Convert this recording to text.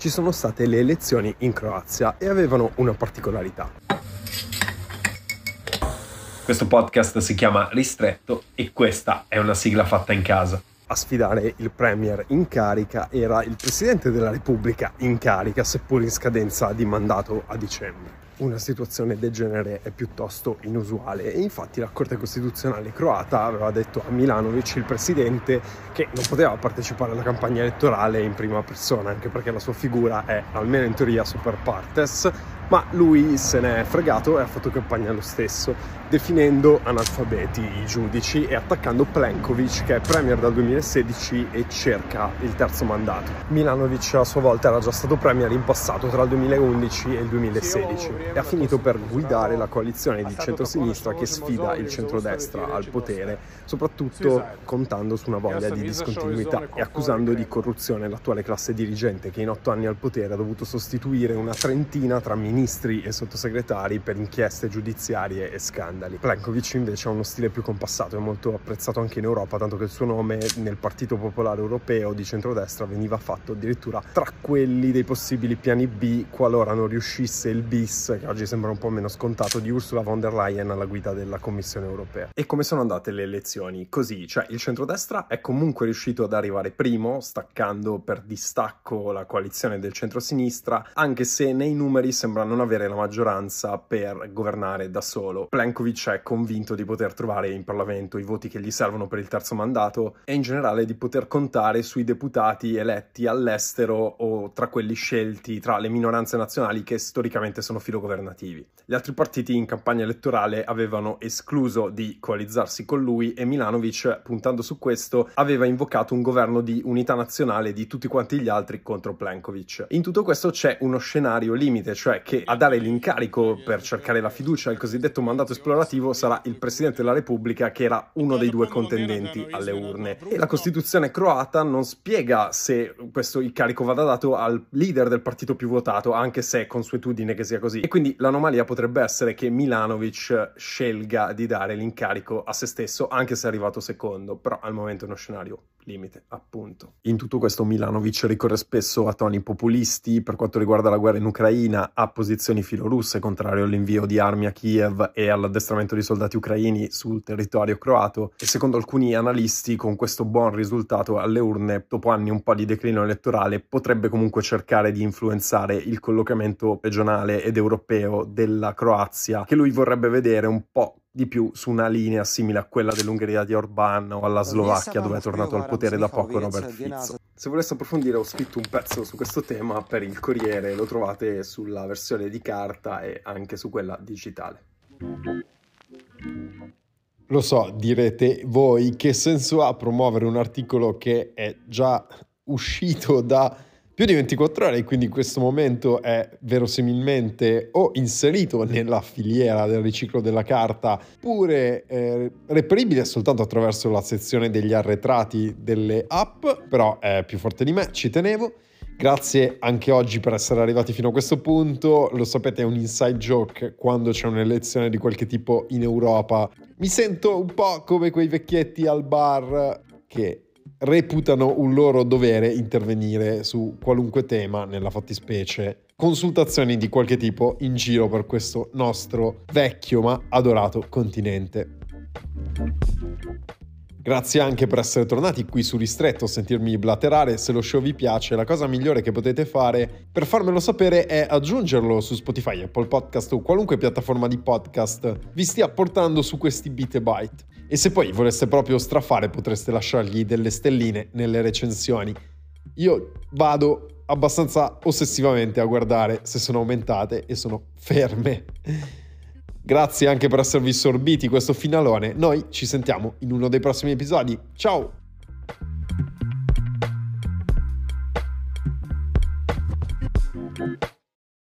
ci sono state le elezioni in Croazia e avevano una particolarità. Questo podcast si chiama Ristretto e questa è una sigla fatta in casa. A sfidare il premier in carica era il presidente della Repubblica in carica, seppur in scadenza di mandato a dicembre. Una situazione del genere è piuttosto inusuale e infatti la Corte Costituzionale croata aveva detto a Milanovic, il presidente, che non poteva partecipare alla campagna elettorale in prima persona, anche perché la sua figura è, almeno in teoria, super partes, ma lui se ne è fregato e ha fatto campagna lo stesso, definendo analfabeti i giudici e attaccando Plenković, che è premier dal 2016 e cerca il terzo mandato. Milanovic a sua volta era già stato premier in passato tra il 2011 e il 2016 e ha finito per guidare la coalizione di centrosinistra che sfida il centrodestra al potere, soprattutto contando su una voglia di discontinuità e accusando di corruzione l'attuale classe dirigente che in 8 anni al potere ha dovuto sostituire una trentina tra ministri e sottosegretari per inchieste giudiziarie e scandali. Plenković invece ha uno stile più compassato e molto apprezzato anche in Europa, tanto che il suo nome nel Partito Popolare Europeo di centrodestra veniva fatto addirittura tra quelli dei possibili piani B qualora non riuscisse il bis, che oggi sembra un po' meno scontato, di Ursula von der Leyen alla guida della Commissione Europea. E come sono andate le elezioni? Così, cioè il centrodestra è comunque riuscito ad arrivare primo, staccando per distacco la coalizione del centrosinistra, anche se nei numeri sembra non avere la maggioranza per governare da solo. Plenković è convinto di poter trovare in Parlamento i voti che gli servono per il terzo mandato e in generale di poter contare sui deputati eletti all'estero o tra quelli scelti tra le minoranze nazionali che storicamente sono filogovernativi. Gli altri partiti in campagna elettorale avevano escluso di coalizzarsi con lui e Milanovic, puntando su questo, aveva invocato un governo di unità nazionale di tutti quanti gli altri contro Plenković. In tutto questo c'è uno scenario limite, cioè che a dare l'incarico per cercare la fiducia al cosiddetto mandato esplorativo sarà il Presidente della Repubblica, che era uno dei due contendenti alle urne. E la Costituzione croata non spiega se questo incarico vada dato al leader del partito più votato, anche se è consuetudine che sia così. E quindi l'anomalia potrebbe essere che Milanovic scelga di dare l'incarico a se stesso, anche se è arrivato secondo, però al momento è uno scenario limite, appunto. In tutto questo Milanovic ricorre spesso a toni populisti per quanto riguarda la guerra in Ucraina, a posizioni filorusse, contrario all'invio di armi a Kiev e all'addestramento di soldati ucraini sul territorio croato, e secondo alcuni analisti con questo buon risultato alle urne, dopo anni un po' di declino elettorale, potrebbe comunque cercare di influenzare il collocamento regionale ed europeo della Croazia, che lui vorrebbe vedere un po' di più su una linea simile a quella dell'Ungheria di Orbán o alla Slovacchia, dove è tornato al potere da poco Robert Fico. Se voleste approfondire, ho scritto un pezzo su questo tema per il Corriere, lo trovate sulla versione di carta e anche su quella digitale. Lo so, direte voi, che senso ha promuovere un articolo che è già uscito da più di 24 ore e quindi in questo momento è verosimilmente o inserito nella filiera del riciclo della carta, oppure reperibile soltanto attraverso la sezione degli arretrati delle app, però è più forte di me, ci tenevo. Grazie anche oggi per essere arrivati fino a questo punto. Lo sapete, è un inside joke: quando c'è un'elezione di qualche tipo in Europa mi sento un po' come quei vecchietti al bar che reputano un loro dovere intervenire su qualunque tema, nella fattispecie consultazioni di qualche tipo in giro per questo nostro vecchio ma adorato continente. Grazie anche per essere tornati qui su Ristretto a sentirmi blaterare. Se lo show vi piace, la cosa migliore che potete fare per farmelo sapere è aggiungerlo su Spotify, Apple Podcast o qualunque piattaforma di podcast vi stia portando su questi bit e byte. E se poi voleste proprio strafare, potreste lasciargli delle stelline nelle recensioni. Io vado abbastanza ossessivamente a guardare se sono aumentate e sono ferme. Grazie anche per esservi sorbiti questo finalone. Noi ci sentiamo in uno dei prossimi episodi. Ciao!